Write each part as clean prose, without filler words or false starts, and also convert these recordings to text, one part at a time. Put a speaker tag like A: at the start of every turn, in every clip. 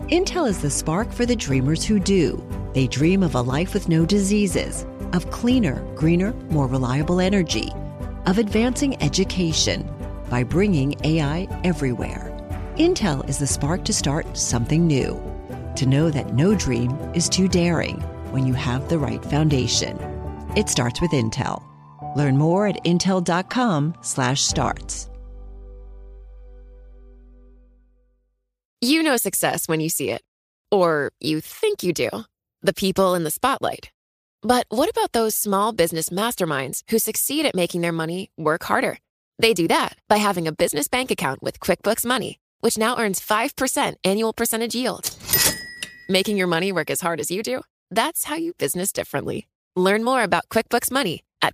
A: Intel is the spark for the dreamers who do. They dream of a life with no diseases, of cleaner, greener, more reliable energy, of advancing education by bringing AI everywhere. Intel is the spark to start something new, to know that no dream is too daring when you have the right foundation. It starts with Intel. Learn more at intel.com/starts.
B: You know success when you see it. Or you think you do. The people in the spotlight. But what about those small business masterminds who succeed at making their money work harder? They do that by having a business bank account with QuickBooks Money, which now earns 5% annual percentage yield. Making your money work as hard as you do? That's how you business differently. Learn more about QuickBooks Money at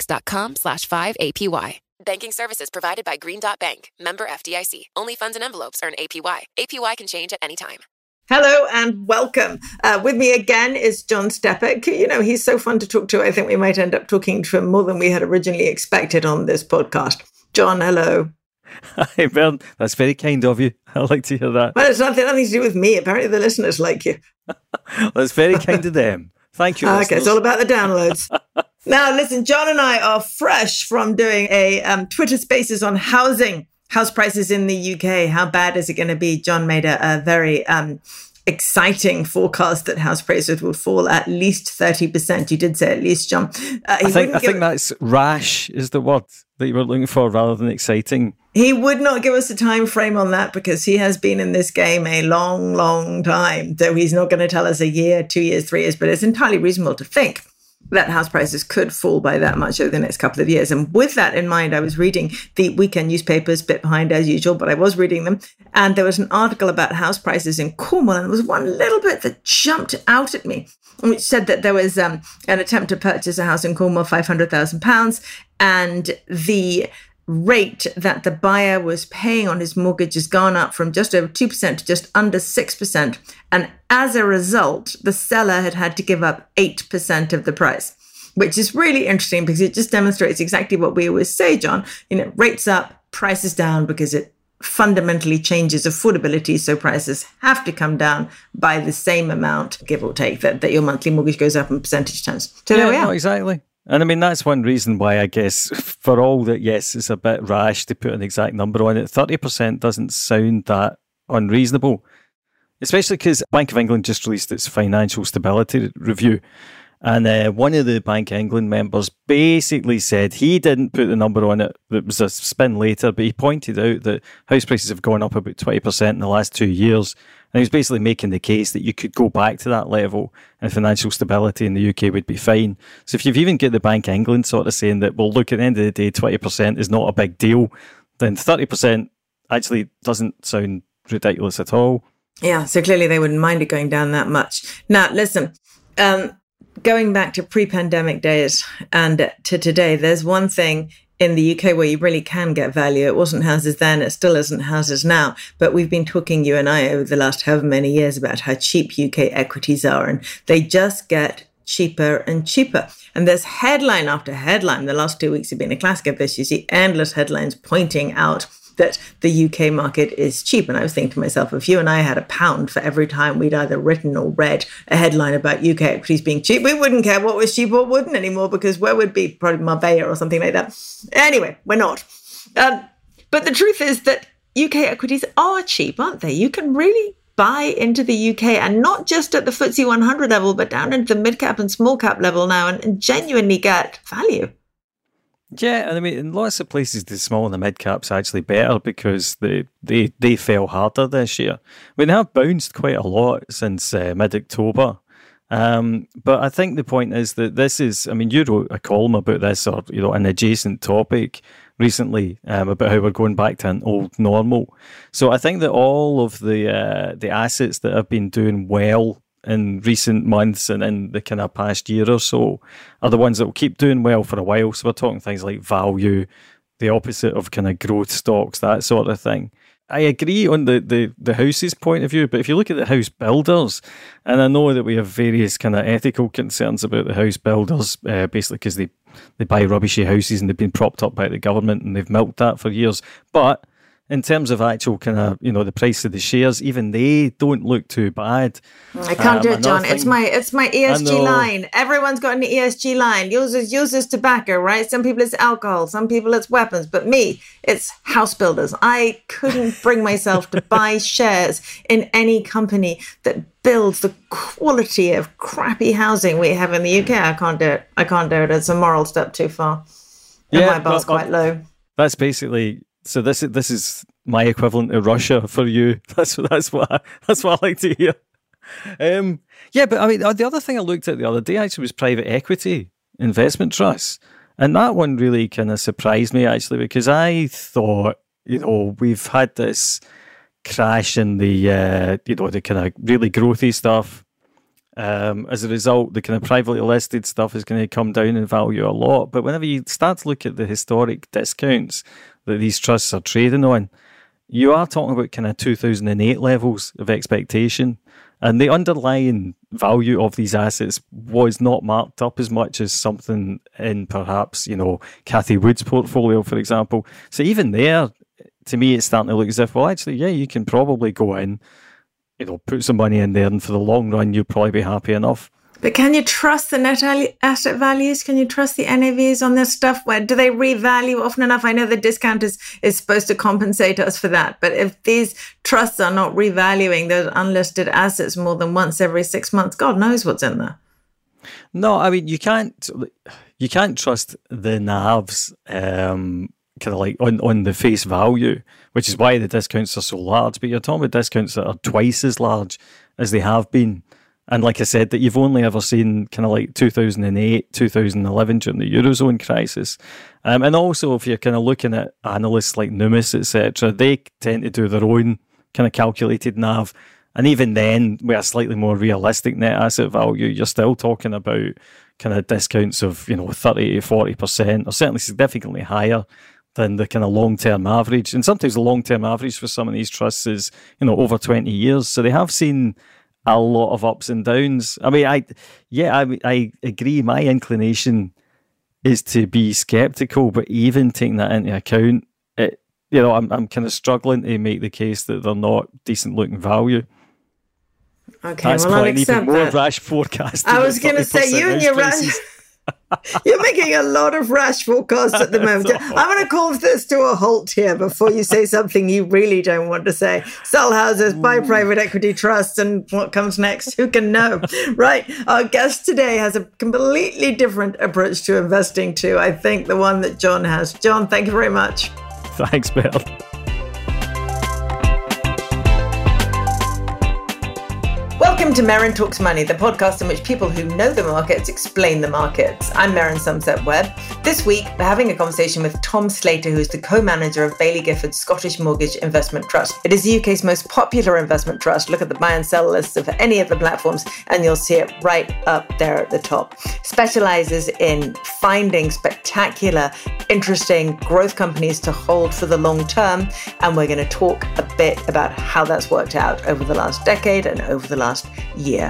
B: quickbooks.com/5APY. Banking services provided by Green Dot Bank. Member FDIC. Only funds and envelopes earn APY. APY can change at any time.
C: Hello and welcome. With me again is John Stepek. You know, he's so fun to talk to. I think we might end up talking to him more than we had originally expected on this podcast. John, hello.
D: Hi, Bern. That's very kind of you. I'd like to hear that.
C: Well, it's nothing to do with me. Apparently the listeners like you.
D: That's very kind of them. Thank you,
C: Okay, it's all about the downloads. Now, listen, John and I are fresh from doing a Twitter Spaces on housing. House prices in the UK, how bad is it going to be? John made a very exciting forecast that house prices would fall at least 30%. You did say at least, John.
D: I think that's rash is the word that you were looking for rather than exciting.
C: He would not give us a time frame on that because he has been in this game a long, long time. So he's not going to tell us a year, 2 years, 3 years, but it's entirely reasonable to think that house prices could fall by that much over the next couple of years. And with that in mind, I was reading the weekend newspapers, a bit behind as usual, but I was reading them. And there was an article about house prices in Cornwall. And there was one little bit that jumped out at me, which said that there was an attempt to purchase a house in Cornwall, £500,000. And the rate that the buyer was paying on his mortgage has gone up from just over 2% to just under 6%. And as a result, the seller had to give up 8% of the price, which is really interesting because it just demonstrates exactly what we always say, John. You know, rates up, prices down, because it fundamentally changes affordability. So prices have to come down by the same amount, give or take, that your monthly mortgage goes up in percentage terms. So there we are.
D: No, exactly. And I mean, that's one reason why I guess for all that, yes, it's a bit rash to put an exact number on it. 30% doesn't sound that unreasonable, especially because Bank of England just released its financial stability review. And one of the Bank of England members basically said he didn't put the number on it. It was a spin later, but he pointed out that house prices have gone up about 20% in the last 2 years. And he was basically making the case that you could go back to that level and financial stability in the UK would be fine. So if you've even got the Bank of England sort of saying that, well, look, at the end of the day, 20% is not a big deal, then 30% actually doesn't sound ridiculous at all.
C: Yeah, so clearly they wouldn't mind it going down that much. Now, listen, going back to pre-pandemic days and to today, there's one thing in the UK where you really can get value. It wasn't houses then, it still isn't houses now. But we've been talking, you and I, over the last however many years about how cheap UK equities are, and they just get cheaper and cheaper. And there's headline after headline. The last 2 weeks have been a classic of this. You see endless headlines pointing out that the UK market is cheap. And I was thinking to myself, if you and I had £1 for every time we'd either written or read a headline about UK equities being cheap, we wouldn't care what was cheap or wouldn't anymore, because where would be? Probably Marbella or something like that. Anyway, we're not. But the truth is that UK equities are cheap, aren't they? You can really buy into the UK, and not just at the FTSE 100 level, but down into the mid-cap and small-cap level now, and genuinely get value.
D: Yeah, and I mean, in lots of places, the small and the mid-cap's actually better because they fell harder this year. I mean, they have bounced quite a lot since mid-October. But I think the point is that this is, I mean, you wrote a column about this, or, you know, an adjacent topic recently about how we're going back to an old normal. So I think that all of the assets that have been doing well in recent months and in the kind of past year or so are the ones that will keep doing well for a while. So we're talking things like value, the opposite of kind of growth stocks, that sort of thing. I agree on the house's point of view, but if you look at the house builders, and I know that we have various kind of ethical concerns about the house builders, basically because they buy rubbishy houses and they've been propped up by the government and they've milked that for years. But in terms of actual kind of, the price of the shares, even they don't look too bad.
C: I can't do it, John. It's my ESG line. Everyone's got an ESG line. Yours is tobacco, right? Some people it's alcohol, some people it's weapons, but me, it's house builders. I couldn't bring myself to buy shares in any company that builds the quality of crappy housing we have in the UK. I can't do it. It's a moral step too far. And my bar's quite low.
D: That's basically. So this is my equivalent to Russia for you. That's what I like to hear. But I mean, the other thing I looked at the other day actually was private equity investment trusts, and that one really kind of surprised me actually, because I thought we've had this crash in the the kind of really growthy stuff. As a result, the kind of privately listed stuff is going to come down in value a lot. But whenever you start to look at the historic discounts that these trusts are trading on, you are talking about kind of 2008 levels of expectation. And the underlying value of these assets was not marked up as much as something in perhaps, Cathie Wood's portfolio, for example. So even there, to me, it's starting to look as if, well, actually, yeah, you can probably go in, put some money in there, and for the long run, you'll probably be happy enough.
C: But can you trust the net asset values? Can you trust the NAVs on this stuff? Where do they revalue often enough? I know the discount is supposed to compensate us for that. But if these trusts are not revaluing those unlisted assets more than once every 6 months, God knows what's in there.
D: No, I mean, you can't trust the NAVs kind of like on the face value, which is why the discounts are so large. But you're talking about discounts that are twice as large as they have been. And like I said, that you've only ever seen kind of like 2008, 2011 during the Eurozone crisis. And also, if you're kind of looking at analysts like Numis, etc., they tend to do their own kind of calculated NAV. And even then, with a slightly more realistic net asset value, you're still talking about kind of discounts of, 30 to 40%, or certainly significantly higher than the kind of long-term average. And sometimes the long-term average for some of these trusts is, over 20 years. So they have seen a lot of ups and downs. I mean, I agree. My inclination is to be skeptical, but even taking that into account, I'm kind of struggling to make the case that they're not decent looking value.
C: Okay,
D: that's
C: well,
D: quite
C: I'll
D: an even
C: accept
D: more
C: that.
D: Rash forecast.
C: I was going to say, you and your rash. You're making a lot of rash forecasts at the moment. I'm going to call this to a halt here before you say something you really don't want to say. Sell houses, buy private equity trusts, and what comes next? Who can know? Right. Our guest today has a completely different approach to investing too. I think the one that John has. John, thank you very much.
D: Thanks, Bill.
C: Welcome to Merrin Talks Money, the podcast in which people who know the markets explain the markets. I'm Merrin Somerset-Webb. This week, we're having a conversation with Tom Slater, who is the co-manager of Baillie Gifford's Scottish Mortgage Investment Trust. It is the UK's most popular investment trust. Look at the buy and sell lists of any of the platforms, and you'll see it right up there at the top. Specializes in finding spectacular, interesting growth companies to hold for the long term, and we're going to talk a bit about how that's worked out over the last decade and over the last year.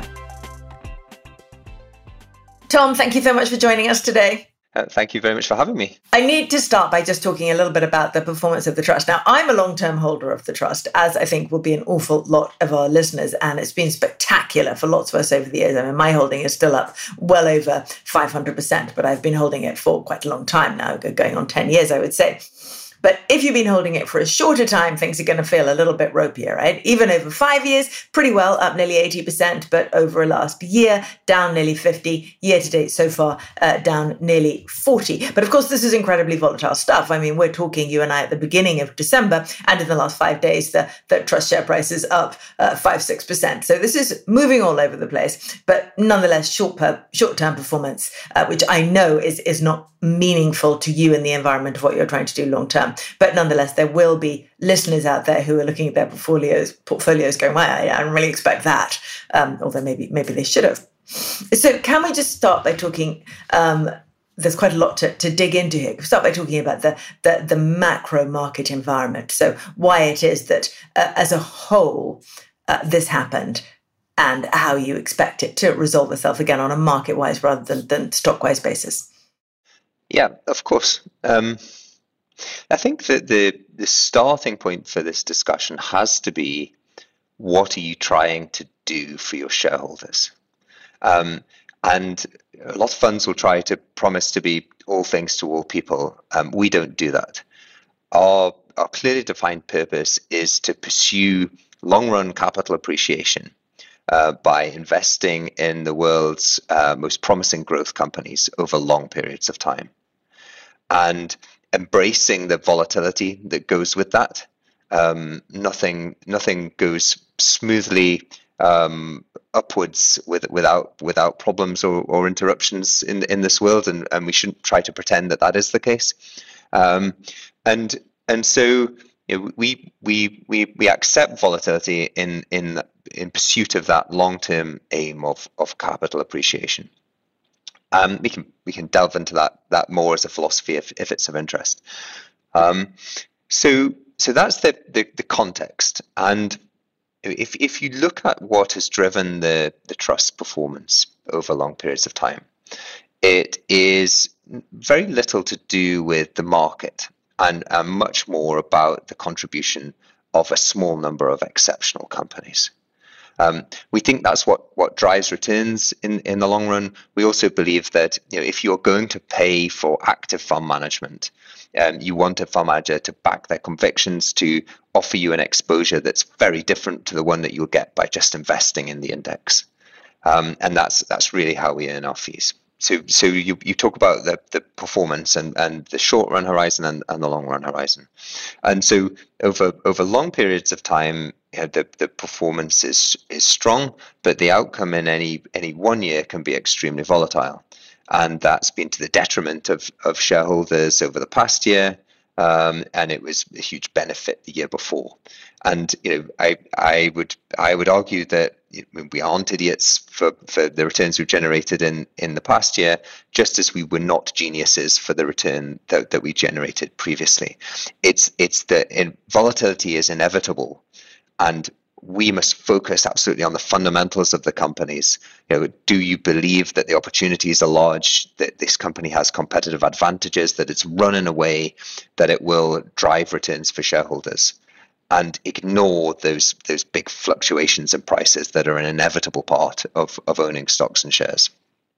C: Tom, thank you so much for joining us today.
E: Thank you very much for having me.
C: I need to start by just talking a little bit about the performance of the trust. Now, I'm a long-term holder of the trust, as I think will be an awful lot of our listeners, and it's been spectacular for lots of us over the years. I mean, my holding is still up well over 500%, but I've been holding it for quite a long time now, going on 10 years, I would say. But if you've been holding it for a shorter time, things are going to feel a little bit ropier, right? Even over 5 years, pretty well, up nearly 80%, but over a last year, down nearly 50, year to date so far, down nearly 40. But of course, this is incredibly volatile stuff. I mean, we're talking, you and I, at the beginning of December, and in the last 5 days, the trust share price is up 5-6%. So this is moving all over the place, but nonetheless, short-term performance, which I know is not meaningful to you in the environment of what you're trying to do long term. But nonetheless, there will be listeners out there who are looking at their portfolios going, well, I don't really expect that, although maybe they should have. So can we just start by talking, there's quite a lot to dig into here. Start by talking about the macro market environment. So why it is that as a whole, this happened, and how you expect it to resolve itself again on a market-wise rather than stock-wise basis.
E: Yeah, of course. I think that the starting point for this discussion has to be, what are you trying to do for your shareholders? And a lot of funds will try to promise to be all things to all people. We don't do that. Our clearly defined purpose is to pursue long-run capital appreciation by investing in the world's most promising growth companies over long periods of time, and embracing the volatility that goes with that. Nothing goes smoothly upwards without problems or interruptions in this world, and we shouldn't try to pretend that is the case. And so we accept volatility in pursuit of that long-term aim of capital appreciation. We can delve into that more as a philosophy if it's of interest. So that's the context. And if you look at what has driven the trust's performance over long periods of time, it is very little to do with the market and much more about the contribution of a small number of exceptional companies. We think that's what drives returns in the long run. We also believe that if you're going to pay for active fund management, you want a fund manager to back their convictions, to offer you an exposure that's very different to the one that you'll get by just investing in the index. And that's really how we earn our fees. So you talk about the performance and the short run horizon and the long run horizon. And so over long periods of time, the performance is strong, but the outcome in any 1 year can be extremely volatile. And that's been to the detriment of shareholders over the past year. And it was a huge benefit the year before. And I would argue that we aren't idiots for the returns we've generated in the past year, just as we were not geniuses for the return that we generated previously. It's volatility is inevitable, and we must focus absolutely on the fundamentals of the companies. Do you believe that the opportunities are large, that this company has competitive advantages, that it's run in a way that it will drive returns for shareholders? And ignore those big fluctuations in prices that are an inevitable part of owning stocks and shares.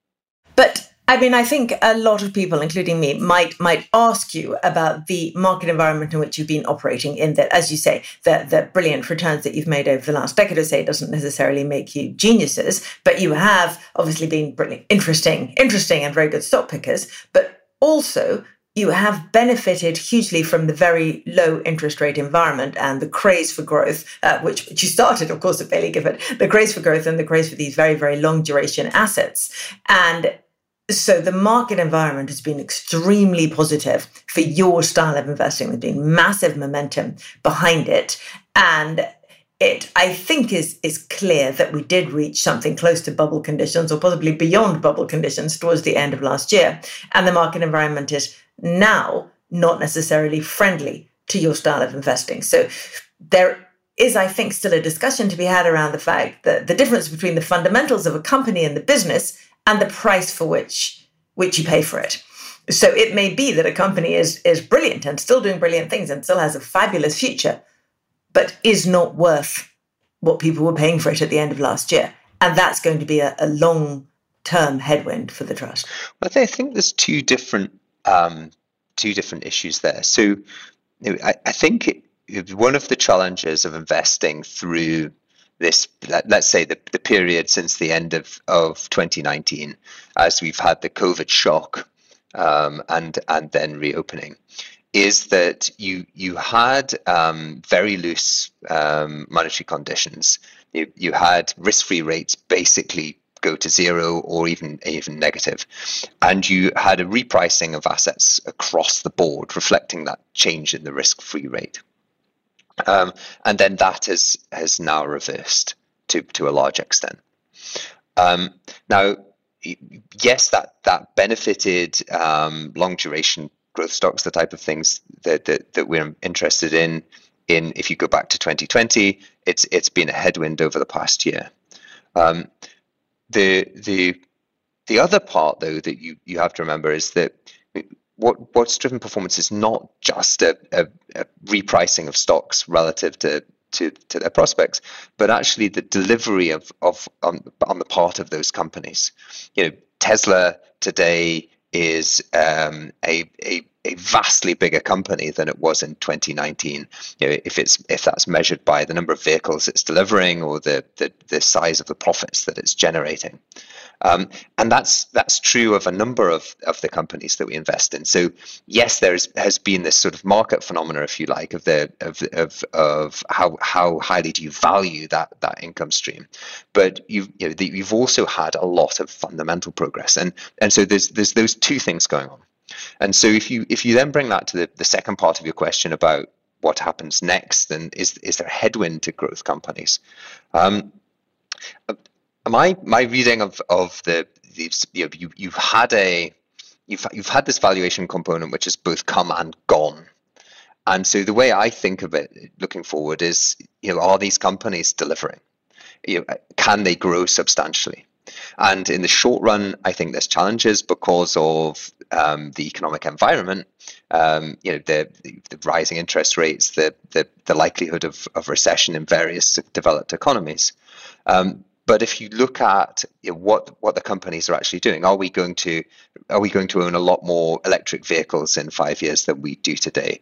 C: But I think a lot of people, including me, might ask you about the market environment in which you've been operating in, that, as you say, the brilliant returns that you've made over the last decade or so doesn't necessarily make you geniuses, but you have obviously been brilliant, interesting and very good stock pickers, but also you have benefited hugely from the very low interest rate environment and the craze for growth, which you started, of course, at Baillie Gifford, the craze for growth and the craze for these very, very long duration assets. And so the market environment has been extremely positive for your style of investing. There's been massive momentum behind it. And it, I think, is clear that we did reach something close to bubble conditions, or possibly beyond bubble conditions, towards the end of last year. And the market environment is now not necessarily friendly to your style of investing. So there is, I think, still a discussion to be had around the fact that the difference between the fundamentals of a company and the business and the price for which you pay for it. So it may be that a company is brilliant and still doing brilliant things and still has a fabulous future, but is not worth what people were paying for it at the end of last year. And that's going to be a long-term headwind for the trust.
E: Well, I think there's two different issues there. So I think one of the challenges of investing through this, let's say the period since the end of 2019, as we've had the COVID shock and then reopening, is that you had very loose monetary conditions. You had risk-free rates basically go to zero or even negative, and you had a repricing of assets across the board, reflecting that change in the risk-free rate. And then that has now reversed to a large extent. Now, yes, that benefited long duration growth stocks, the type of things that we're interested in. If you go back to 2020, it's been a headwind over the past year. The other part, though, that you have to remember is that what's driven performance is not just a repricing of stocks relative to their prospects, but actually the delivery on the part of those companies. Tesla today is a vastly bigger company than it was in 2019. If that's measured by the number of vehicles it's delivering or the size of the profits that it's generating. And that's true of a number of the companies that we invest in. So yes, has been this sort of market phenomena, if you like, of how highly do you value that income stream. But you've also had a lot of fundamental progress, and so there's those two things going on. And so if you then bring that to the second part of your question about what happens next, and is there a headwind to growth companies? My reading of you've had this valuation component which has both come and gone, and so the way I think of it looking forward is, are these companies delivering? Can they grow substantially? And in the short run, I think there's challenges because of the economic environment, the rising interest rates, the likelihood of recession in various developed economies. But if you look at what the companies are actually doing, are we going to own a lot more electric vehicles in 5 years than we do today?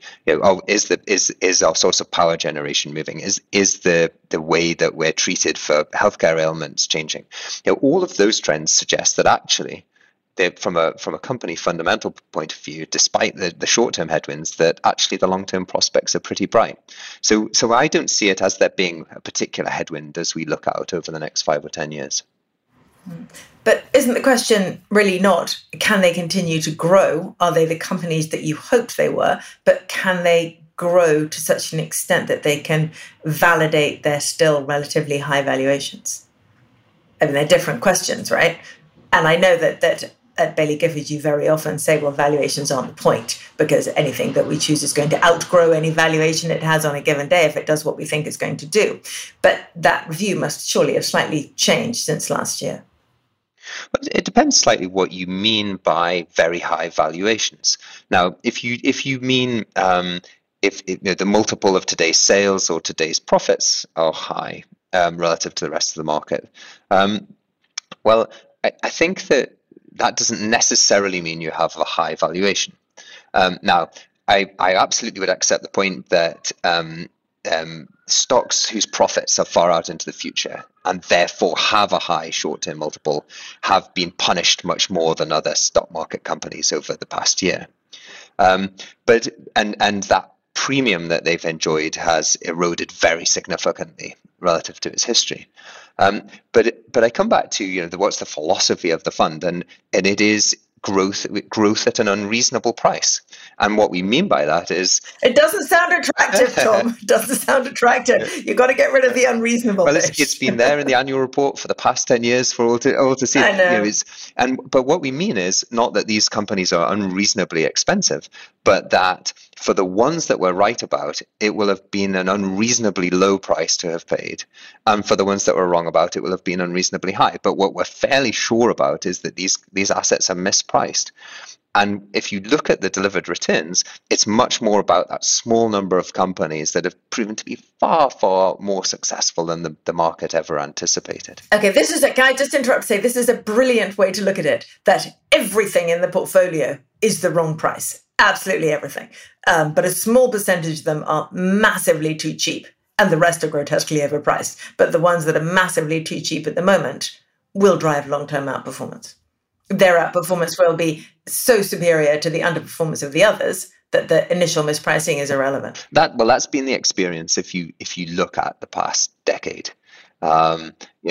E: Is our source of power generation moving? Is the way that we're treated for healthcare ailments changing? All of those trends suggest that actually, from a company fundamental point of view, despite the short-term headwinds, that actually the long-term prospects are pretty bright. So I don't see it as there being a particular headwind as we look out over the next 5 or 10 years.
C: But isn't the question really not, can they continue to grow? Are they the companies that you hoped they were? But can they grow to such an extent that they can validate their still relatively high valuations? I mean, they're different questions, right? And I know that at Baillie Gifford, you very often say, well, valuations aren't the point, because anything that we choose is going to outgrow any valuation it has on a given day if it does what we think it's going to do. But that view must surely have slightly changed since last year.
E: But it depends slightly what you mean by very high valuations. Now, if you mean the multiple of today's sales or today's profits are high relative to the rest of the market, well, I think that doesn't necessarily mean you have a high valuation. Now, I absolutely would accept the point that stocks whose profits are far out into the future and therefore have a high short-term multiple have been punished much more than other stock market companies over the past year. But that premium that they've enjoyed has eroded very significantly relative to its history. But I come back to what's the philosophy of the fund, and it is growth at an unreasonable price. And what we mean by that is,
C: it doesn't sound attractive, Tom. It doesn't sound attractive. You've got to get rid of the unreasonable.
E: Well, it's been there in the annual report for the past 10 years for all to see.
C: I know.
E: But what we mean is not that these companies are unreasonably expensive, but that for the ones that we're right about, it will have been an unreasonably low price to have paid. And for the ones that we're wrong about, it will have been unreasonably high. But what we're fairly sure about is that these assets are mispriced. And if you look at the delivered returns, it's much more about that small number of companies that have proven to be far, far more successful than the market ever anticipated.
C: Okay, can I just interrupt to say this is a brilliant way to look at it, that everything in the portfolio is the wrong price. Absolutely everything. But a small percentage of them are massively too cheap, and the rest are grotesquely overpriced. But the ones that are massively too cheap at the moment will drive long-term outperformance. Their outperformance will be so superior to the underperformance of the others that the initial mispricing is irrelevant.
E: That's been the experience if you look at the past decade. And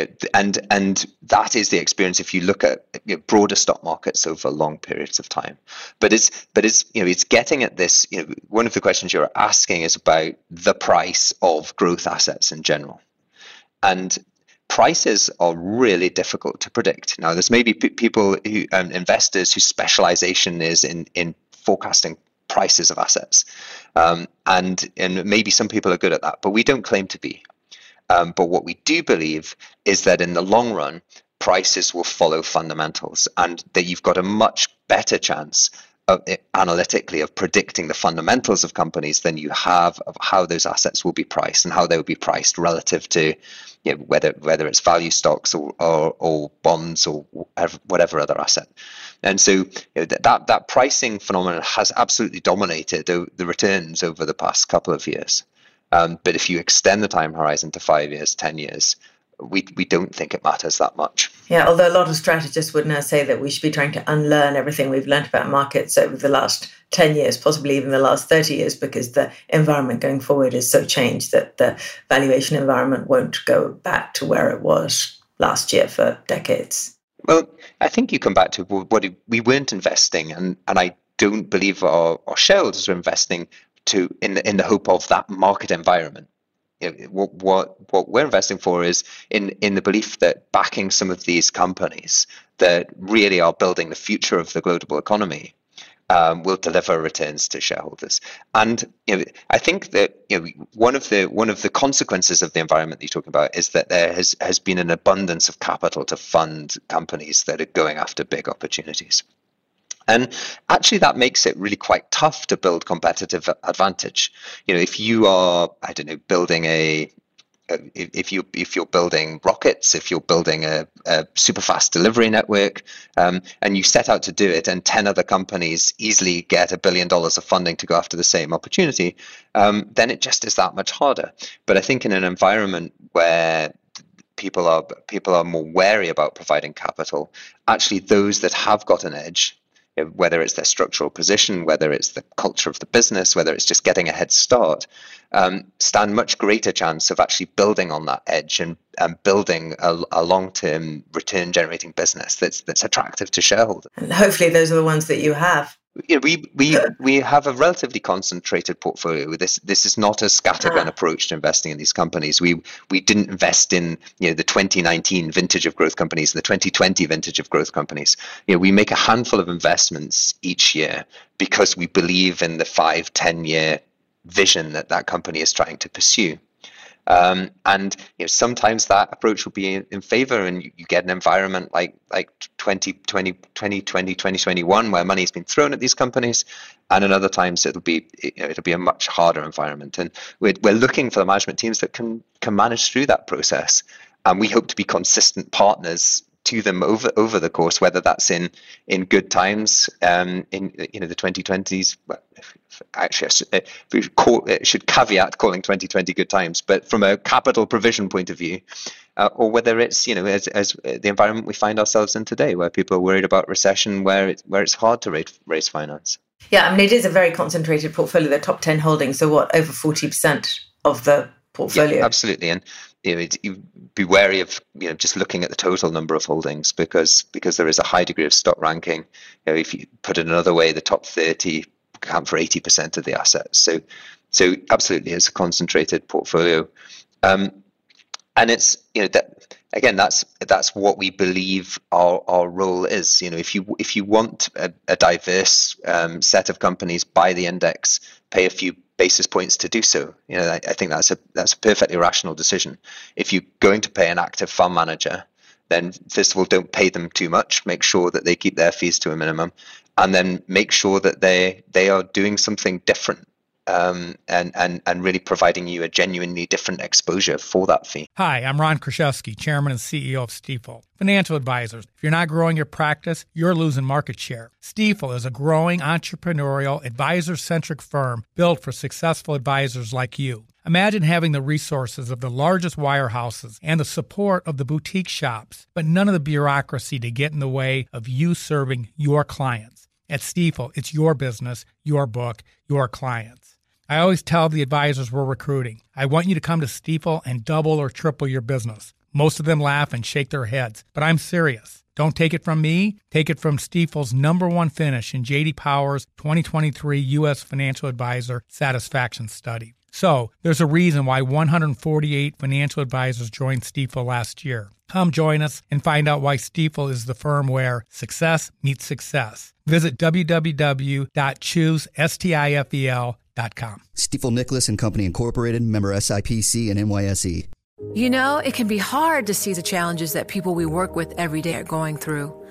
E: that is the experience if you look at broader stock markets over long periods of time. But it's getting at this. One of the questions you're asking is about the price of growth assets in general, and prices are really difficult to predict. Now, there's maybe people who investors whose specialization is in forecasting prices of assets, and maybe some people are good at that, but we don't claim to be. But what we do believe is that in the long run, prices will follow fundamentals, and that you've got a much better chance analytically of predicting the fundamentals of companies than you have of how those assets will be priced and how they will be priced relative to, whether it's value stocks or bonds or whatever other asset. And so that pricing phenomenon has absolutely dominated the returns over the past couple of years. But if you extend the time horizon to 5 years, 10 years, we don't think it matters that much.
C: Yeah, although a lot of strategists would now say that we should be trying to unlearn everything we've learned about markets over the last 10 years, possibly even the last 30 years, because the environment going forward is so changed that the valuation environment won't go back to where it was last year for decades.
E: Well, I think you come back to what we weren't investing, and I don't believe our shareholders are investing in the hope of that market environment. What we're investing for is in the belief that backing some of these companies that really are building the future of the global economy will deliver returns to shareholders. And I think that one of the consequences of the environment that you're talking about is that there has been an abundance of capital to fund companies that are going after big opportunities. And actually, that makes it really quite tough to build competitive advantage. If you are, building if you're building rockets, if you're building a super fast delivery network, and you set out to do it, and 10 other companies easily get $1 billion of funding to go after the same opportunity, then it just is that much harder. But I think in an environment where people are more wary about providing capital, actually those that have got an edge, whether it's their structural position, whether it's the culture of the business, whether it's just getting a head start, stand much greater chance of actually building on that edge and building a long-term return-generating business that's attractive to shareholders.
C: And hopefully those are the ones that you have.
E: We have a relatively concentrated portfolio. This is not a scattergun approach to investing in these companies. We didn't invest in the 2019 vintage of growth companies, the 2020 vintage of growth companies. We make a handful of investments each year because we believe in the 5-10 year vision that company is trying to pursue. And sometimes that approach will be in favor, and you get an environment like 2021 where money has been thrown at these companies, and in other times it'll be a much harder environment. And we're looking for the management teams that can manage through that process, and we hope to be consistent partners to them over the course, whether that's in good times, in the 2020s. Well, actually, we should caveat calling 2020 good times, but from a capital provision point of view, or whether it's as the environment we find ourselves in today, where people are worried about recession, where it's hard to raise finance.
C: Yeah, I mean, it is a very concentrated portfolio. The top 10 holdings, so over 40% of the portfolio.
E: Yeah, absolutely, and you'd be wary of just looking at the total number of holdings because there is a high degree of stock ranking. If you put it another way, the top 30 account for 80% of the assets. So absolutely, it's a concentrated portfolio, and it's that's what we believe our role is. If you want a diverse set of companies, buy the index, pay a few basis points to do so. I think that's a perfectly rational decision. If you're going to pay an active fund manager, then first of all, don't pay them too much. Make sure that they keep their fees to a minimum, and then make sure that they are doing something different, and really providing you a genuinely different exposure for that fee.
F: Hi, I'm Ron Kraszewski, Chairman and CEO of Stifel. Financial advisors, if you're not growing your practice, you're losing market share. Stifel is a growing entrepreneurial, advisor-centric firm built for successful advisors like you. Imagine having the resources of the largest wirehouses and the support of the boutique shops, but none of the bureaucracy to get in the way of you serving your clients. At Stifel, it's your business, your book, your clients. I always tell the advisors we're recruiting, I want you to come to Stifel and double or triple your business. Most of them laugh and shake their heads, but I'm serious. Don't take it from me. Take it from Stifel's #1 finish in J.D. Power's 2023 U.S. Financial Advisor Satisfaction Study. So, there's a reason why 148 financial advisors joined Stifel last year. Come join us and find out why Stifel is the firm where success meets success. Visit www.choosestifel.com.
G: Stifel Nicholas and Company Incorporated, member SIPC and NYSE.
H: It can be hard to see the challenges that people we work with every day are going through.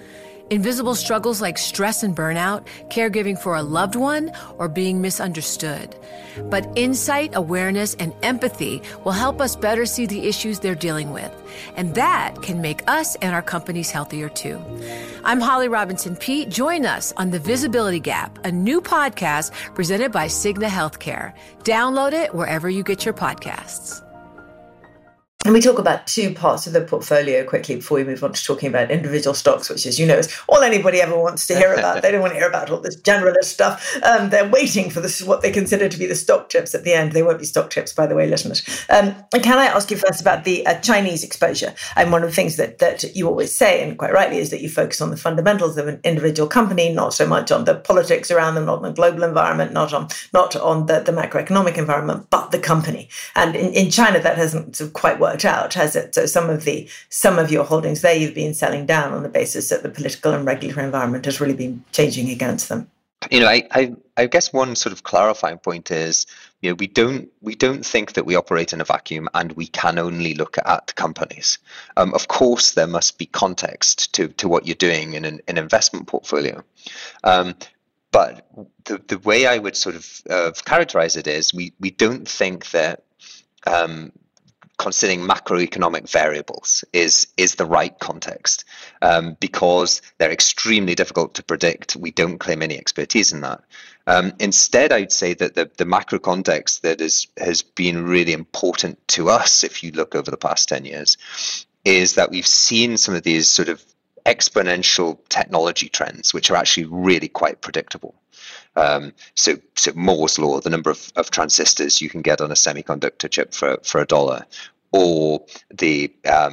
H: Invisible struggles like stress and burnout, caregiving for a loved one, or being misunderstood. But insight, awareness, and empathy will help us better see the issues they're dealing with. And that can make us and our companies healthier too. I'm Holly Robinson Peete. Join us on The Visibility Gap, a new podcast presented by Cigna Healthcare. Download it wherever you get your podcasts.
C: And we talk about two parts of the portfolio quickly before we move on to talking about individual stocks, which, as you know, is all anybody ever wants to hear about. They don't want to hear about all this generalist stuff. They're waiting for this, what they consider to be the stock tips at the end. They won't be stock tips, by the way, listeners. And can I ask you first about the Chinese exposure? And one of the things that you always say, and quite rightly, is that you focus on the fundamentals of an individual company, not so much on the politics around them, not on the global environment, not on the macroeconomic environment, but the company. And in China, that hasn't sort of quite worked out, has it? So some of your holdings there you've been selling down on the basis that the political and regulatory environment has really been changing against them.
E: I guess one sort of clarifying point is, we don't think that we operate in a vacuum and we can only look at companies. Of course, there must be context to what you're doing in an investment portfolio. But the way I would sort of characterize it is we don't think that considering macroeconomic variables is the right context, because they're extremely difficult to predict. We don't claim any expertise in that. Instead, I'd say that the macro context that has been really important to us, if you look over the past 10 years, is that we've seen some of these sort of exponential technology trends, which are actually really quite predictable. So Moore's law, the number of transistors you can get on a semiconductor chip for $1, or the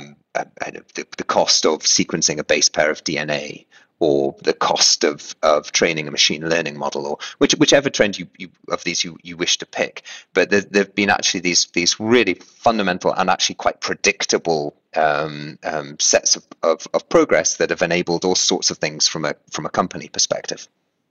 E: cost of sequencing a base pair of DNA, or the cost of training a machine learning model, or whichever trend you wish to pick. But there've been actually these really fundamental and actually quite predictable sets of progress that have enabled all sorts of things from a company perspective.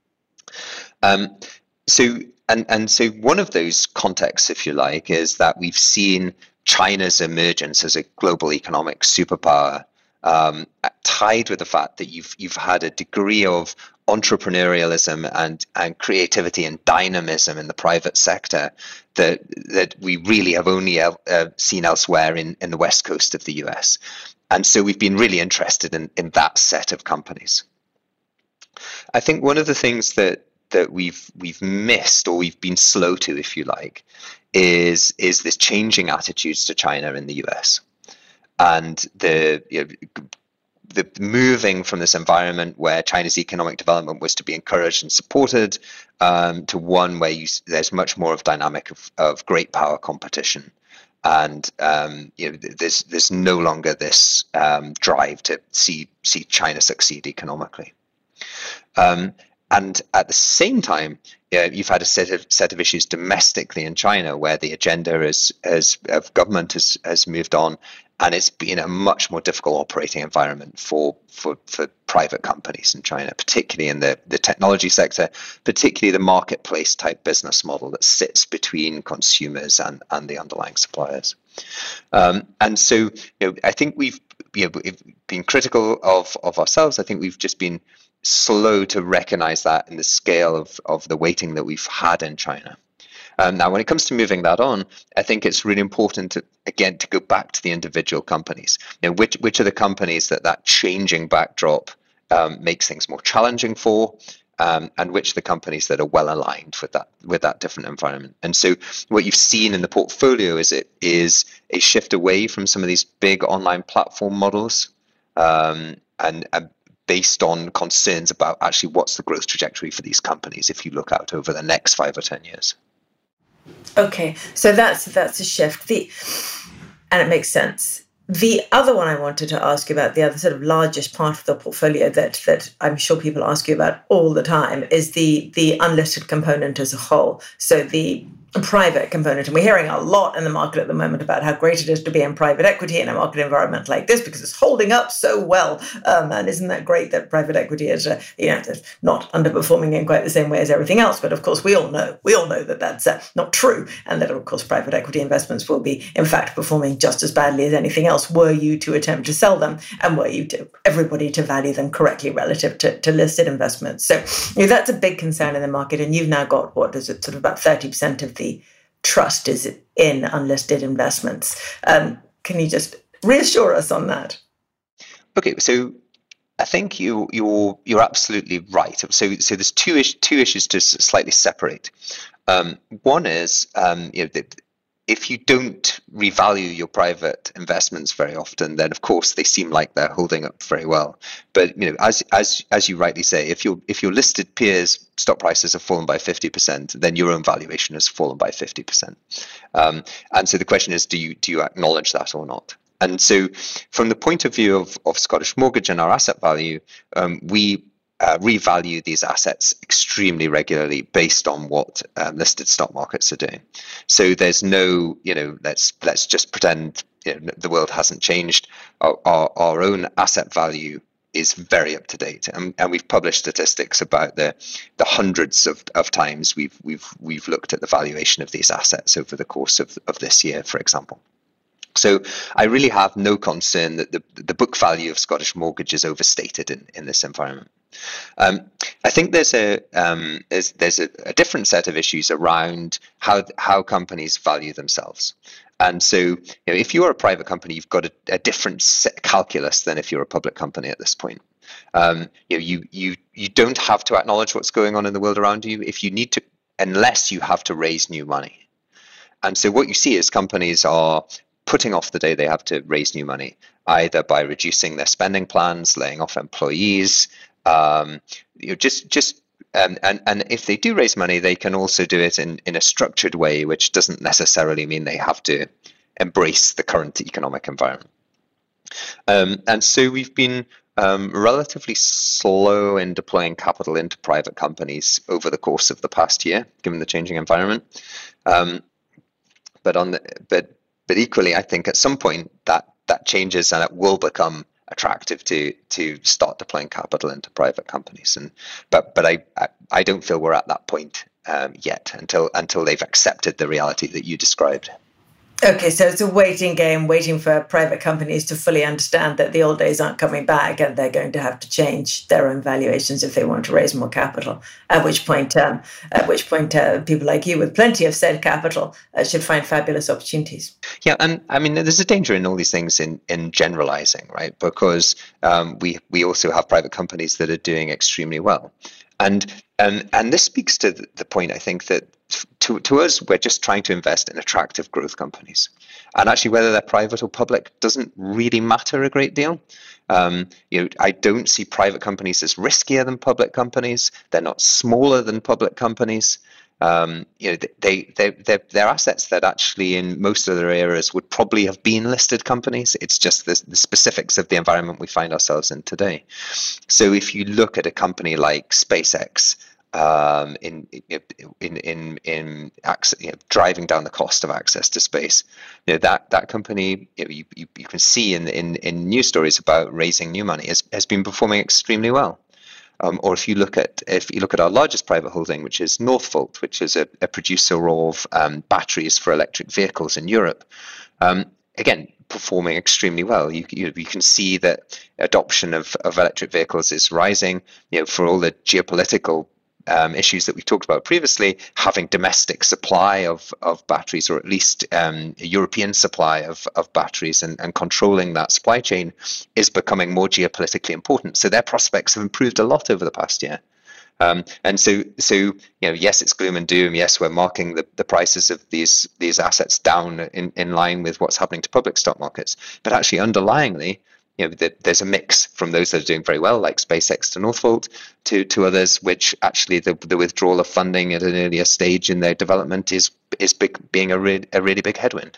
E: So one of those contexts, if you like, is that we've seen China's emergence as a global economic superpower, tied with the fact that you've had a degree of entrepreneurialism and creativity and dynamism in the private sector that we really have only seen elsewhere in the west coast of the US. And so we've been really interested in that set of companies. I think one of the things that we've missed, or we've been slow to, if you like, is this changing attitudes to China in the US, and the moving from this environment where China's economic development was to be encouraged and supported, to one where there's much more of dynamic of great power competition. And there's no longer this drive to see China succeed economically. And at the same time, you've had a set of issues domestically in China where the agenda of government has moved on, and it's been a much more difficult operating environment for private companies in China, particularly in the technology sector, particularly the marketplace type business model that sits between consumers and the underlying suppliers. And so, I think we've been critical of ourselves. I think we've just been slow to recognize that in the scale of the weighting that we've had in China. Now, when it comes to moving that on, I think it's really important to go back to the individual companies. Which are the companies that changing backdrop makes things more challenging for, and which are the companies that are well aligned with that different environment. And so what you've seen in the portfolio is a shift away from some of these big online platform models, and based on concerns about actually what's the growth trajectory for these companies if you look out over the next 5 or 10 years.
C: Okay, so that's a shift, and it makes sense. The other one I wanted to ask you about, the other sort of largest part of the portfolio that I'm sure people ask you about all the time, is the unlisted component as a whole. So the private component. And we're hearing a lot in the market at the moment about how great it is to be in private equity in a market environment like this because it's holding up so well. And isn't that great that private equity is, not underperforming in quite the same way as everything else? But of course, we all know that that's not true. And that, of course, private equity investments will be, in fact, performing just as badly as anything else were you to attempt to sell them and were you to everybody to value them correctly relative to listed investments. So that's a big concern in the market. And you've now got, what is it, sort of about 30% of the trust is in unlisted investments. Can you just reassure us on that?
E: Okay, so I think you're absolutely right. So there's two issues to slightly separate. One is if you don't revalue your private investments very often, then of course they seem like they're holding up very well. But as you rightly say, if your listed peers' stock prices have fallen by 50%, then your own valuation has fallen by 50%. And so the question is, do you acknowledge that or not? And so, from the point of view of Scottish Mortgage and our asset value, we revalue these assets extremely regularly based on what listed stock markets are doing. So there's no, let's just pretend the world hasn't changed. Our own asset value is very up to date, and we've published statistics about the hundreds of times we've looked at the valuation of these assets over the course of this year, for example. So I really have no concern that the book value of Scottish Mortgage is overstated in this environment. I think there's a different set of issues around how companies value themselves. And so, if you're a private company, you've got a different calculus than if you're a public company at this point. You don't have to acknowledge what's going on in the world around you if you need to, unless you have to raise new money. And so what you see is companies are putting off the day they have to raise new money, either by reducing their spending plans, laying off employees, and if they do raise money, they can also do it in a structured way, which doesn't necessarily mean they have to embrace the current economic environment. And so we've been relatively slow in deploying capital into private companies over the course of the past year, given the changing environment. But equally, I think at some point that changes and it will become attractive to start deploying capital into private companies. But I don't feel we're at that point yet until they've accepted the reality that you described.
C: Okay, so it's a waiting game, waiting for private companies to fully understand that the old days aren't coming back and they're going to have to change their own valuations if they want to raise more capital. At which point, people like you with plenty of said capital should find fabulous opportunities.
E: Yeah, and I mean, there's a danger in all these things in generalizing, right? Because we also have private companies that are doing extremely well. And this speaks to the point, I think, that to us, we're just trying to invest in attractive growth companies. And actually, whether they're private or public doesn't really matter a great deal. I don't see private companies as riskier than public companies. They're not smaller than public companies. They're assets that actually in most other areas would probably have been listed companies. It's just the specifics of the environment we find ourselves in today. So if you look at a company like SpaceX, in driving down the cost of access to space, that company, you can see in news stories about raising new money has been performing extremely well. Or if you look at our largest private holding, which is Northvolt, which is a producer of batteries for electric vehicles in Europe, again performing extremely well. You can see that adoption of electric vehicles is rising. For all the geopolitical issues that we've talked about previously, having domestic supply of batteries, or at least a European supply of batteries, and controlling that supply chain is becoming more geopolitically important. So their prospects have improved a lot over the past year. And so yes, it's gloom and doom. Yes, we're marking the prices of these assets down in line with what's happening to public stock markets. But actually, underlyingly, there's a mix from those that are doing very well, like SpaceX to Northvolt, to others which actually the withdrawal of funding at an earlier stage in their development is being a really big headwind.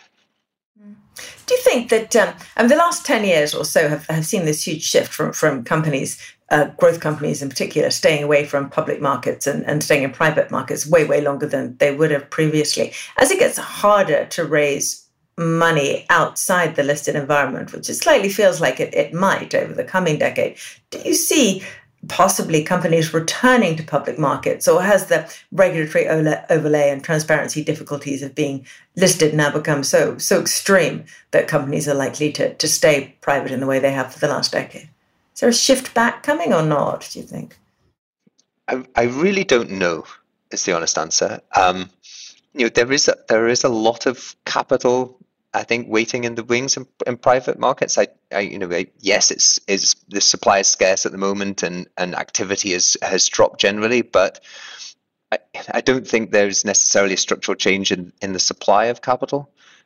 C: Do you think that the last 10 years or so have seen this huge shift from companies growth companies in particular staying away from public markets and staying in private markets way, way longer than they would have previously. As it gets harder to raise money outside the listed environment, which it slightly feels like it might over the coming decade, do you see possibly companies returning to public markets, or has the regulatory overlay and transparency difficulties of being listed now become so extreme that companies are likely to stay private in the way they have for the last decade? Is there a shift back coming or not, do you think?
E: I really don't know, is the honest answer. There is a lot of capital, I think, waiting in the wings in private markets. Yes, it's the supply is scarce at the moment, and activity has dropped generally, but I don't think there's necessarily a structural change in the supply of capital.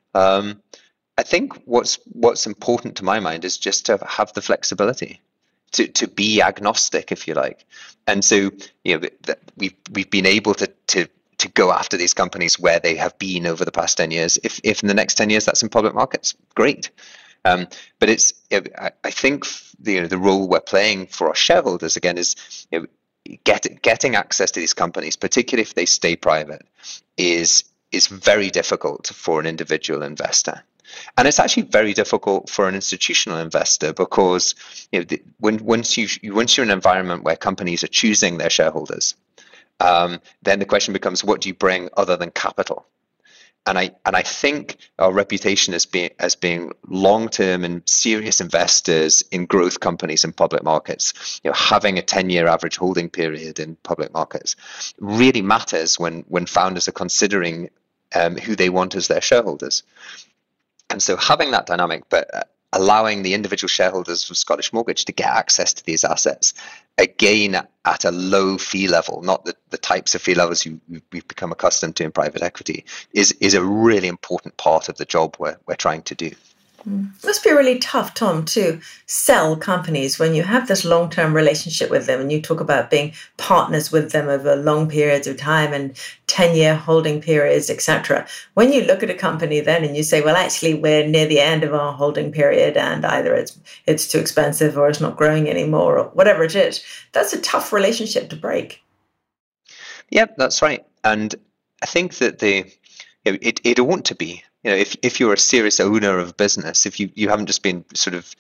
E: I think what's important to my mind is just to have the flexibility to be agnostic, if you like. And so, we've been able to go after these companies where they have been over the past 10 years. If in the next 10 years that's in public markets, great. But I think the role we're playing for our shareholders, again, is getting access to these companies, particularly if they stay private, is very difficult for an individual investor. And it's actually very difficult for an institutional investor, because once you're in an environment where companies are choosing their shareholders, then the question becomes, what do you bring other than capital? And I think our reputation as being long-term and serious investors in growth companies in public markets, having a 10-year average holding period in public markets, really matters when founders are considering who they want as their shareholders. And so having that dynamic, but allowing the individual shareholders of Scottish Mortgage to get access to these assets, again, at a low fee level, not the types of fee levels we've become accustomed to in private equity, is a really important part of the job we're trying to do.
C: It must be really tough, Tom, to sell companies when you have this long-term relationship with them and you talk about being partners with them over long periods of time and 10-year holding periods, etc. When you look at a company then and you say, well, actually, we're near the end of our holding period and either it's too expensive or it's not growing anymore or whatever it is, that's a tough relationship to break.
E: Yeah, that's right. And I think that it ought to be. If you're a serious owner of business, if you haven't just been sort of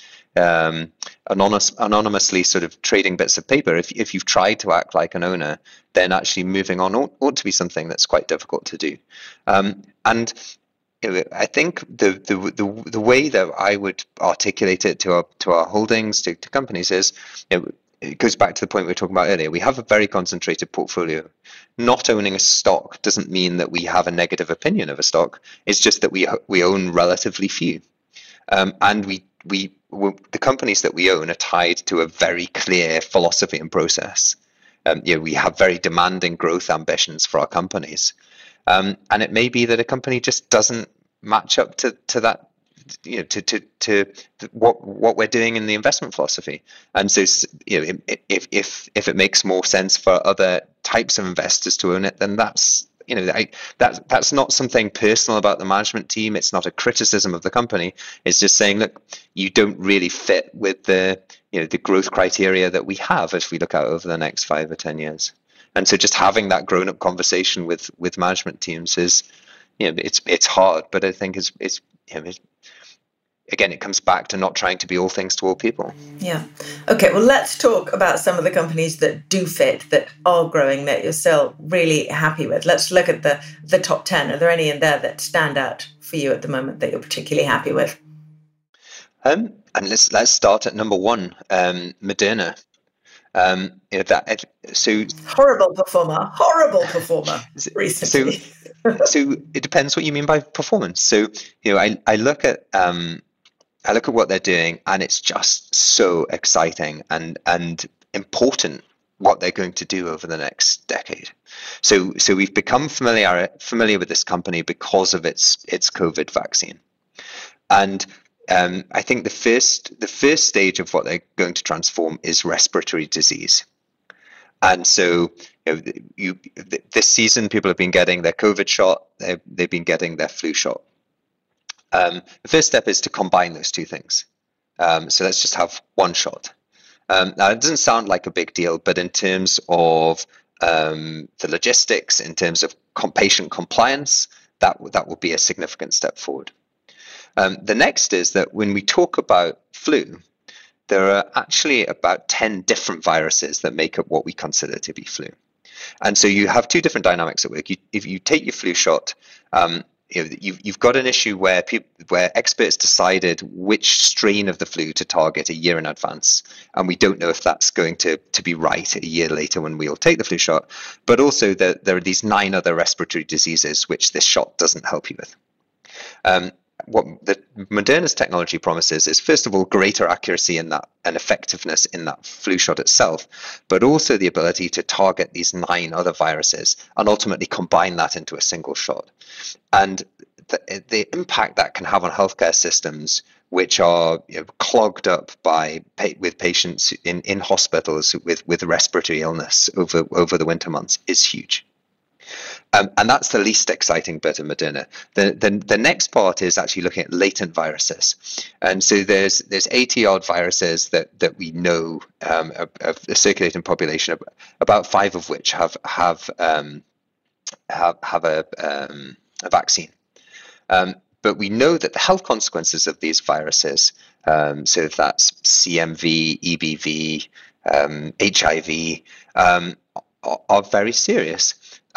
E: anonymously sort of trading bits of paper, if you've tried to act like an owner, then actually moving on ought to be something that's quite difficult to do. And I think the way that I would articulate it to our holdings, to companies, is it goes back to the point we were talking about earlier. We have a very concentrated portfolio. Not owning a stock doesn't mean that we have a negative opinion of a stock. It's just that we own relatively few, and the companies that we own are tied to a very clear philosophy and process. We have very demanding growth ambitions for our companies, and it may be that a company just doesn't match up to that. To what we're doing in the investment philosophy, and so if it makes more sense for other types of investors to own it, then that's not something personal about the management team. It's not a criticism of the company. It's just saying, look, you don't really fit with the growth criteria that we have as we look out over the next 5 or 10 years. And so just having that grown-up conversation with management teams is, it's hard, but I think it's again, it comes back to not trying to be all things to all people.
C: Yeah. Okay, well, let's talk about some of the companies that do fit, that are growing, that you're still really happy with. Let's look at the top 10. Are there any in there that stand out for you at the moment that you're particularly happy with?
E: And let's start at number 1, Moderna.
C: Horrible performer recently.
E: So it depends what you mean by performance. So I look at what they're doing, and it's just so exciting and important what they're going to do over the next decade. So we've become familiar with this company because of its COVID vaccine, and I think the first stage of what they're going to transform is respiratory disease. And so this season, people have been getting their COVID shot. They've been getting their flu shot. The first step is to combine those two things. So let's just have one shot. Now, it doesn't sound like a big deal, but in terms of the logistics, in terms of patient compliance, that will be a significant step forward. The next is that when we talk about flu, there are actually about 10 different viruses that make up what we consider to be flu. And so you have two different dynamics at work. If you take your flu shot, you've got an issue where experts decided which strain of the flu to target a year in advance, and we don't know if that's going to be right a year later when we all take the flu shot. But also there are these 9 other respiratory diseases which this shot doesn't help you with. What the Moderna's technology promises is, first of all, greater accuracy in that and effectiveness in that flu shot itself, but also the ability to target these 9 other viruses and ultimately combine that into a single shot. And the impact that can have on healthcare systems, which are clogged up with patients in hospitals with respiratory illness over the winter months, is huge. And that's the least exciting bit of Moderna. The next part is actually looking at latent viruses, and so there's 80-odd viruses that we know of the circulating population, about 5 of which have a vaccine. But we know that the health consequences of these viruses, so if that's CMV, EBV, HIV, are very serious.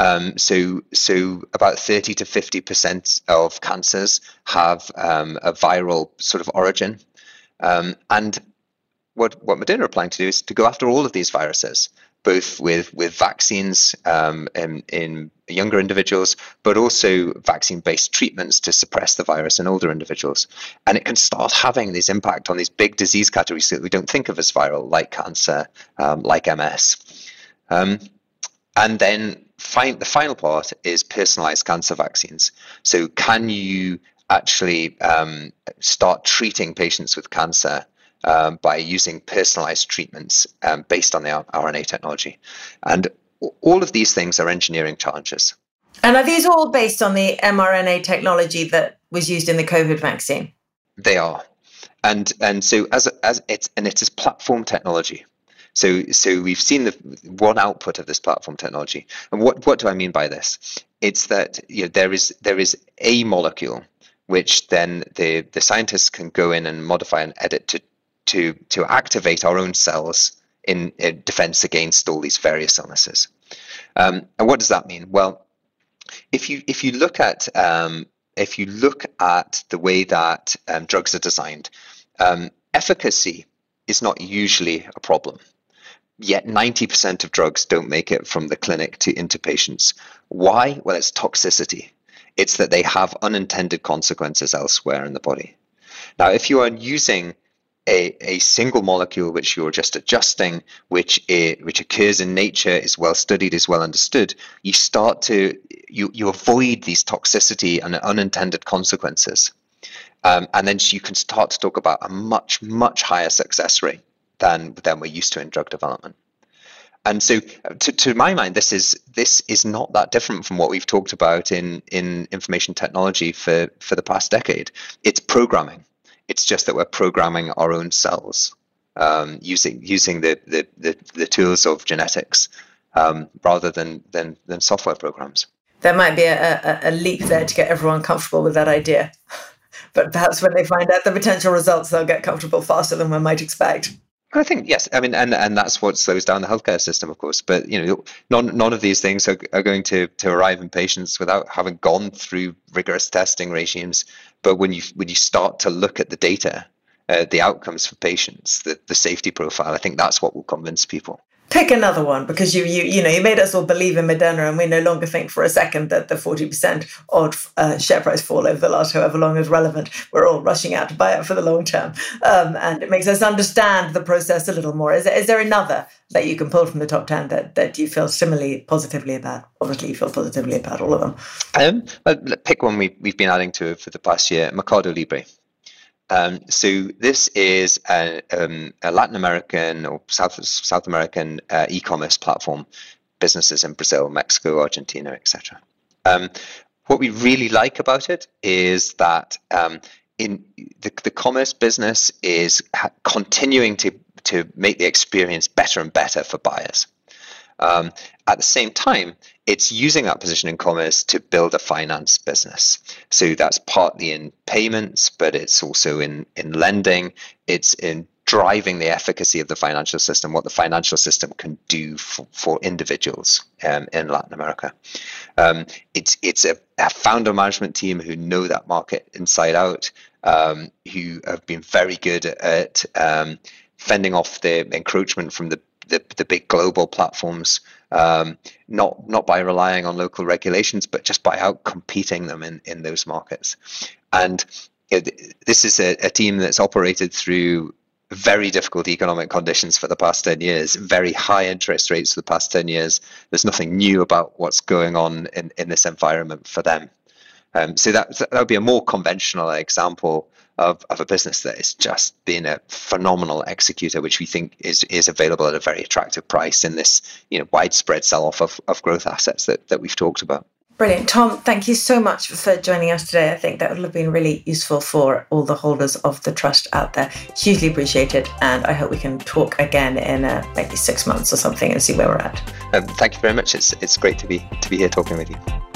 E: So about 30 to 50% of cancers have a viral sort of origin. And what Moderna are planning to do is to go after all of these viruses, both with vaccines in younger individuals, but also vaccine-based treatments to suppress the virus in older individuals. And it can start having this impact on these big disease categories that we don't think of as viral, like cancer, like MS. And then the final part is personalized cancer vaccines. So can you actually start treating patients with cancer by using personalized treatments based on the RNA technology? And all of these things are engineering challenges.
C: And are these all based on the mRNA technology that was used in the COVID vaccine?
E: They are. And so as it's platform technology. So we've seen the one output of this platform technology. And what do I mean by this? It's that there is a molecule which then the scientists can go in and modify and edit to activate our own cells in defense against all these various illnesses. And what does that mean? Well, if you look at the way that drugs are designed, efficacy is not usually a problem. Yet 90% of drugs don't make it from the clinic into patients. Why? Well, it's toxicity. It's that they have unintended consequences elsewhere in the body. Now, if you are using a single molecule which you're just adjusting, which occurs in nature, is well studied, is well understood, you start to you avoid these toxicity and unintended consequences, and then you can start to talk about a much, much higher success rate than we're used to in drug development. And so to my mind, this is not that different from what we've talked about in information technology for the past decade. It's programming. It's just that we're programming our own cells using the tools of genetics rather than software programs.
C: There might be a leap there to get everyone comfortable with that idea. But perhaps when they find out the potential results, they'll get comfortable faster than one might expect.
E: I think, yes. I mean, and that's what slows down the healthcare system, of course. But none of these things are going to arrive in patients without having gone through rigorous testing regimes. But when you start to look at the data, the outcomes for patients, the safety profile, I think that's what will convince people.
C: Pick another one, because you made us all believe in Moderna, and we no longer think for a second that the 40% odd share price fall over the last however long is relevant. We're all rushing out to buy it for the long term, and it makes us understand the process a little more. Is there another that you can pull from the top 10 that you feel similarly positively about? Obviously, you feel positively about all of them.
E: Pick one we've been adding to for the past year: Mercado Libre. So this is a Latin American or South American e-commerce platform, businesses in Brazil, Mexico, Argentina, etc. What we really like about it is that in the commerce business is continuing to to make the experience better and better for buyers. At the same time, it's using that position in commerce to build a finance business. So that's partly in payments, but it's also in lending. It's in driving the efficacy of the financial system, what the financial system can do for individuals in Latin America. It's a founder management team who know that market inside out, who have been very good at fending off the encroachment from the big global platforms, not by relying on local regulations, but just by out-competing them in those markets. And this is a team that's operated through very difficult economic conditions for the past 10 years, very high interest rates for the past 10 years. There's nothing new about what's going on in this environment for them. So that would be a more conventional example of a business that has just been a phenomenal executor, which we think is available at a very attractive price in this widespread sell-off of growth assets that we've talked about.
C: Brilliant. Tom, thank you so much for joining us today. I think that would have been really useful for all the holders of the trust out there. Hugely appreciated. And I hope we can talk again in maybe 6 months or something and see where we're at.
E: Thank you very much. It's great to be here talking with you.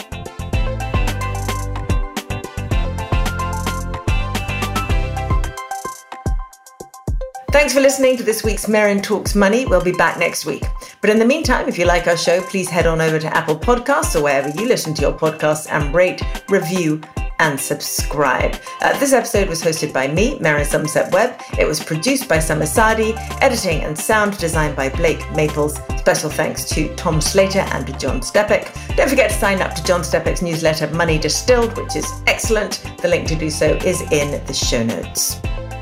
C: Thanks for listening to this week's Merrion Talks Money. We'll be back next week. But in the meantime, if you like our show, please head on over to Apple Podcasts or wherever you listen to your podcasts and rate, review, and subscribe. This episode was hosted by me, Merrion Somerset Webb. It was produced by Summer Sadi, editing and sound designed by Blake Maples. Special thanks to Tom Slater and to John Stepek. Don't forget to sign up to John Stepek's newsletter, Money Distilled, which is excellent. The link to do so is in the show notes.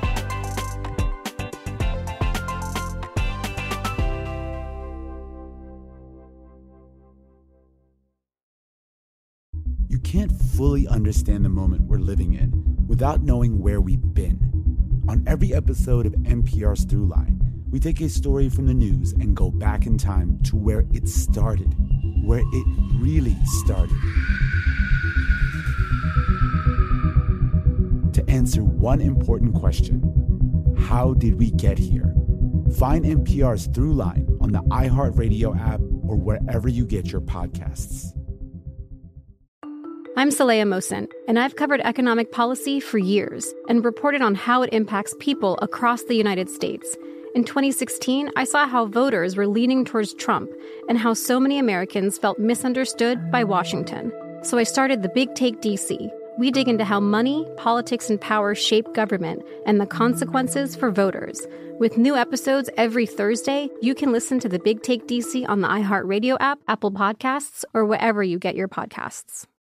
I: You can't fully understand the moment we're living in without knowing where we've been. On every episode of NPR's Throughline, we take a story from the news and go back in time to where it started, where it really started. To answer one important question, how did we get here? Find NPR's Throughline on the iHeartRadio app or wherever you get your podcasts.
J: I'm Saleha Mohsin, and I've covered economic policy for years and reported on how it impacts people across the United States. In 2016, I saw how voters were leaning towards Trump and how so many Americans felt misunderstood by Washington. So I started The Big Take DC. We dig into how money, politics, and power shape government and the consequences for voters. With new episodes every Thursday, you can listen to The Big Take DC on the iHeartRadio app, Apple Podcasts, or wherever you get your podcasts.